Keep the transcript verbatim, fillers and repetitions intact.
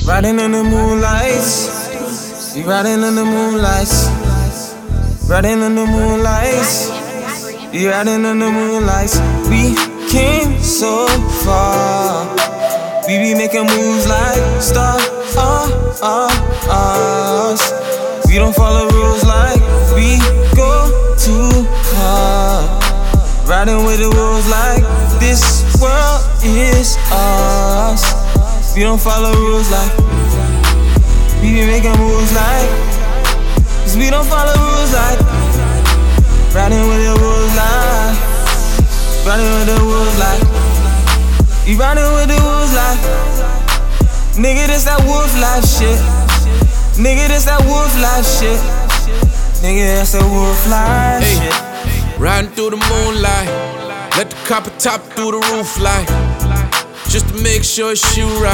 Riding in the moonlights. We riding in the moonlights. Riding in the moonlights. We riding in the moonlights. We came so far. We be making moves like stars. We don't follow rules like we go too hard. Riding with the wolves like this world is ours. We don't follow rules like we be making moves like, cause we don't follow rules like riding with the wolves like, riding with the wolves like, we riding with the wolves like, nigga this that wolf life shit, nigga this that wolf life shit, nigga that's that wolf life hey, shit. Riding through the moonlight, let the copper top through the roof light, just to make sure it's you right.